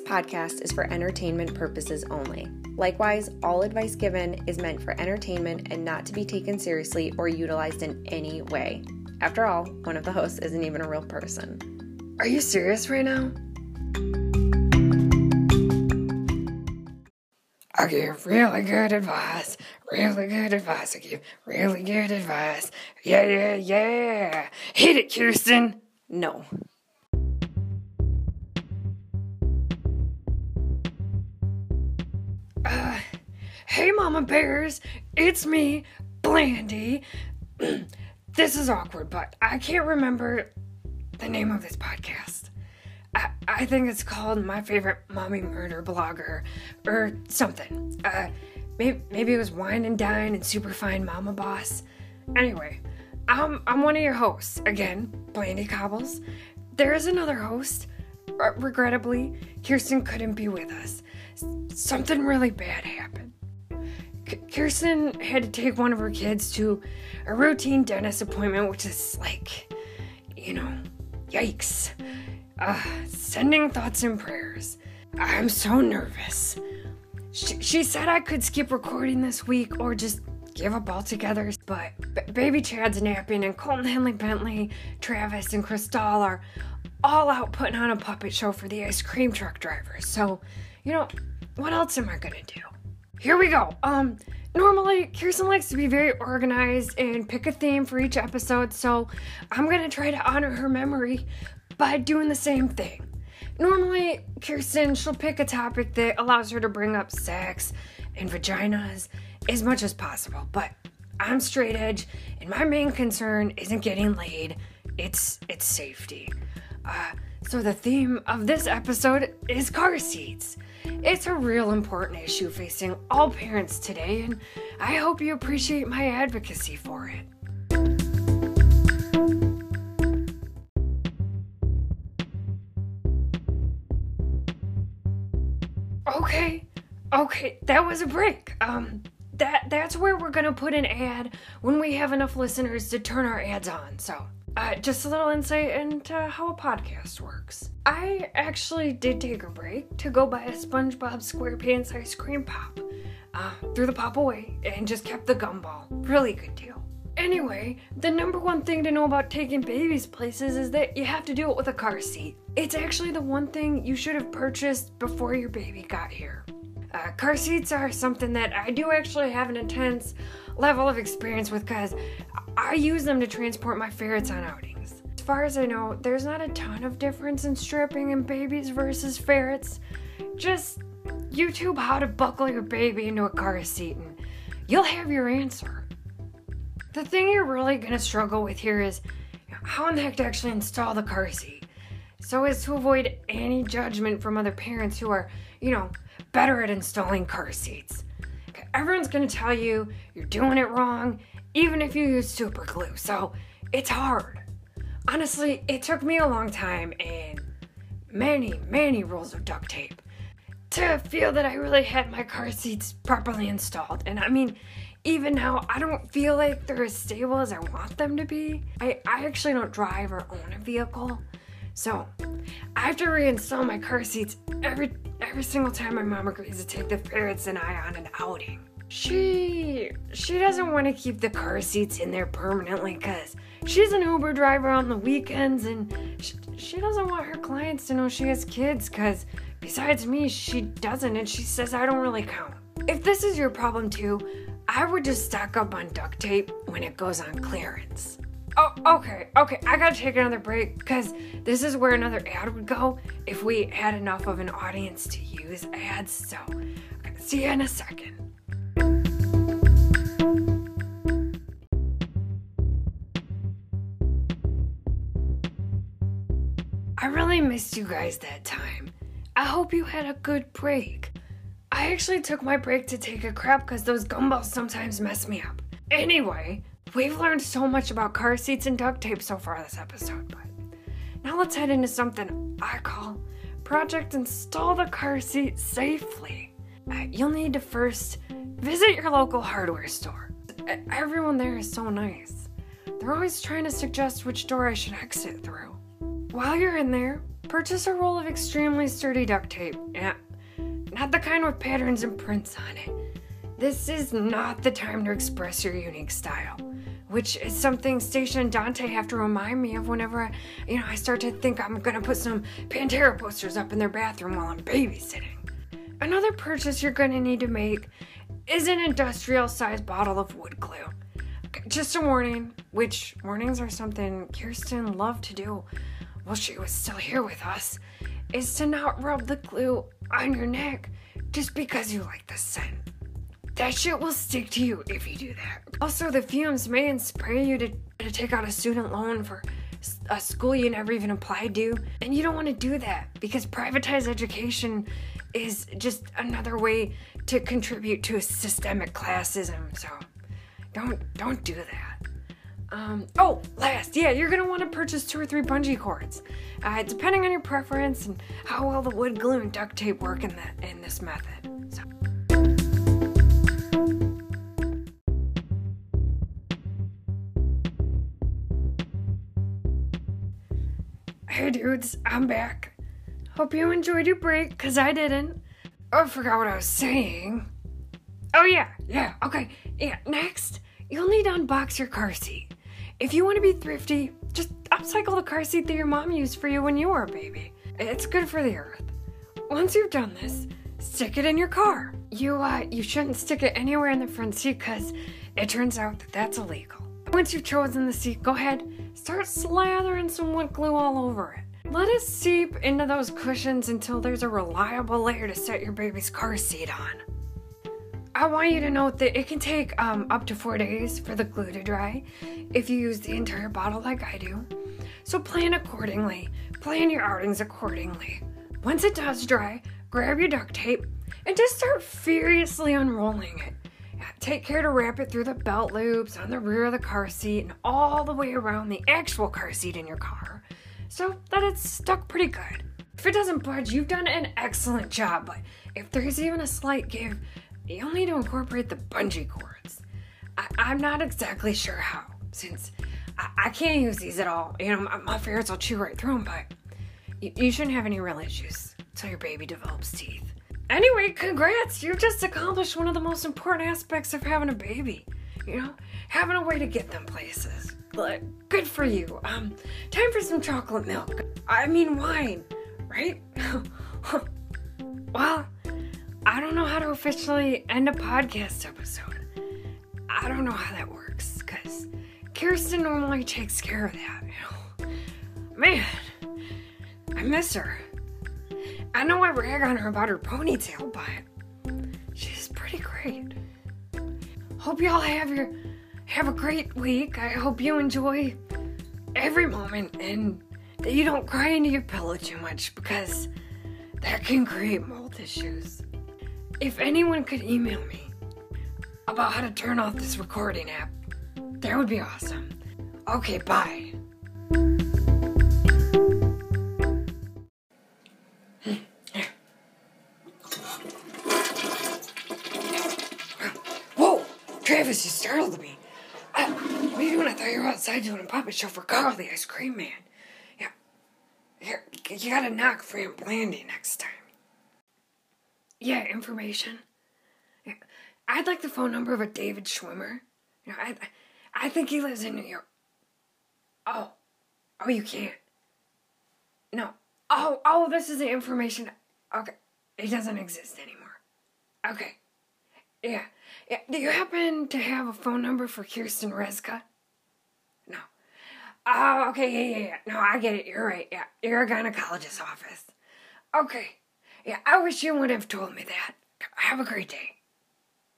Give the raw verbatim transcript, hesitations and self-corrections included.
podcast is for entertainment purposes only. Likewise, all advice given is meant for entertainment and not to be taken seriously or utilized in any way. After all, one of the hosts isn't even a real person. Are you serious right now? I give really good advice, really good advice, I give really good advice. Yeah, yeah, yeah. Hit it, Kirsten. No. Uh, hey Mama Bears, it's me, Blandy. This is awkward, but I can't remember the name of this podcast. I, I think it's called My Favorite Mommy Murder Blogger, or something. Uh, maybe, maybe it was Wine and Dine and Superfine Mama Boss. Anyway, I'm, I'm one of your hosts, again, Blandy Cobbles. There is another host. R- regrettably, Kirsten couldn't be with us. S- something really bad happened. K- Kirsten had to take one of her kids to a routine dentist appointment, which is like, you know, yikes. Uh, sending thoughts and prayers. I'm so nervous. She, she said I could skip recording this week or just give up altogether, but b- baby Chad's napping and Colton Henley Bentley, Travis, and Crystal are all out putting on a puppet show for the ice cream truck drivers. So, you know, what else am I gonna do? Here we go. Um, normally, Kirsten likes to be very organized and pick a theme for each episode, so I'm gonna try to honor her memory by doing the same thing. Normally, Kirsten, she'll pick a topic that allows her to bring up sex and vaginas as much as possible, but I'm straight edge, and my main concern isn't getting laid, it's it's safety. Uh, so the theme of this episode is car seats. It's a real important issue facing all parents today, and I hope you appreciate my advocacy for it. Okay, okay, that was a break. Um, that that's where we're gonna put an ad when we have enough listeners to turn our ads on. So, uh, just a little insight into how a podcast works. I actually did take a break to go buy a SpongeBob SquarePants ice cream pop. Uh, threw the pop away and just kept the gumball. Really good deal. Anyway, the number one thing to know about taking babies places is that you have to do it with a car seat. It's actually the one thing you should have purchased before your baby got here. Uh, car seats are something that I do actually have an intense level of experience with because I use them to transport my ferrets on outings. As far as I know, there's not a ton of difference in strapping in babies versus ferrets. Just YouTube how to buckle your baby into a car seat and you'll have your answer. The thing you're really going to struggle with here is how in the heck to actually install the car seat, so as to avoid any judgment from other parents who are, you know, better at installing car seats. Everyone's going to tell you you're doing it wrong, even if you use super glue, so it's hard. Honestly, it took me a long time and many, many rolls of duct tape to feel that I really had my car seats properly installed. And I mean, even now, I don't feel like they're as stable as I want them to be. I, I actually don't drive or own a vehicle, so I have to reinstall my car seats every every single time my mom agrees to take the ferrets and I on an outing. She she doesn't want to keep the car seats in there permanently because she's an Uber driver on the weekends, and she, she doesn't want her clients to know she has kids because besides me, she doesn't, and she says I don't really count. If this is your problem too, I would just stock up on duct tape when it goes on clearance. Oh, okay, okay, I gotta take another break because this is where another ad would go if we had enough of an audience to use ads, so okay, see you in a second. I really missed you guys that time. I hope you had a good break. I actually took my break to take a crap because those gumballs sometimes mess me up. Anyway, we've learned so much about car seats and duct tape so far this episode, but now let's head into something I call Project Install the Car Seat Safely. Uh, you'll need to first visit your local hardware store. Everyone there is so nice. They're always trying to suggest which door I should exit through. While you're in there, purchase a roll of extremely sturdy duct tape. Yeah, not the kind with patterns and prints on it. This is not the time to express your unique style, which is something Stacia and Dante have to remind me of whenever I, you know, I start to think I'm gonna put some Pantera posters up in their bathroom while I'm babysitting. Another purchase you're gonna need to make is an industrial-sized bottle of wood glue. Just a warning, which warnings are something Kirsten loved to do while she was still here with us, is to not rub the glue on your neck just because you like the scent. That shit will stick to you if you do that. Also, the fumes may inspire you to, to take out a student loan for a school you never even applied to, and you don't want to do that because privatized education is just another way to contribute to a systemic classism, so don't don't do that. Um, oh, last, yeah, you're gonna want to purchase two or three bungee cords, uh, depending on your preference and how well the wood glue and duct tape work in that in this method. So. Hey dudes, I'm back. Hope you enjoyed your break, cause I didn't. Oh, I forgot what I was saying. Oh yeah, yeah, okay, yeah, next, you'll need to unbox your car seat. If you want to be thrifty, just upcycle the car seat that your mom used for you when you were a baby. It's good for the earth. Once you've done this, stick it in your car. You, uh, you shouldn't stick it anywhere in the front seat because it turns out that that's illegal. Once you've chosen the seat, go ahead, start slathering some wood glue all over it. Let it seep into those cushions until there's a reliable layer to set your baby's car seat on. I want you to note that it can take um, up to four days for the glue to dry if you use the entire bottle like I do. So plan accordingly. Plan your outings accordingly. Once it does dry, grab your duct tape and just start furiously unrolling it. Take care to wrap it through the belt loops on the rear of the car seat and all the way around the actual car seat in your car so that it's stuck pretty good. If it doesn't budge, you've done an excellent job, but if there's even a slight give, you'll need to incorporate the bungee cords. I- I'm not exactly sure how, since I, I can't use these at all. You know, my, my ferrets will chew right through them, but you, you shouldn't have any real issues until your baby develops teeth. Anyway, congrats! You've just accomplished one of the most important aspects of having a baby. You know, having a way to get them places. But good for you. Um, time for some chocolate milk. I mean wine, right? Well, I don't know how to officially end a podcast episode. I don't know how that works, because Kirsten normally takes care of that, you know. Man, I miss her. I know I rag on her about her ponytail, but she's pretty great. Hope y'all have your have a great week. I hope you enjoy every moment and that you don't cry into your pillow too much because that can create mold issues. If anyone could email me about how to turn off this recording app, that would be awesome. Okay, bye. Travis, you startled me. Uh, what are you doing? I thought you were outside doing a puppet show for Carl, the ice cream man. Yeah. Here, you gotta knock for Aunt Blandy next time. Yeah, information. Yeah. I'd like the phone number of a David Schwimmer. You know, I, I think he lives in New York. Oh. Oh, you can't. No. Oh, oh, this is the information. Okay. It doesn't exist anymore. Okay. Yeah. Yeah. Do you happen to have a phone number for Kirsten Rezka? No. Oh, okay, yeah, yeah, yeah. No, I get it. You're right. Yeah. You're a gynecologist's office. Okay. Yeah, I wish you would have told me that. Have a great day.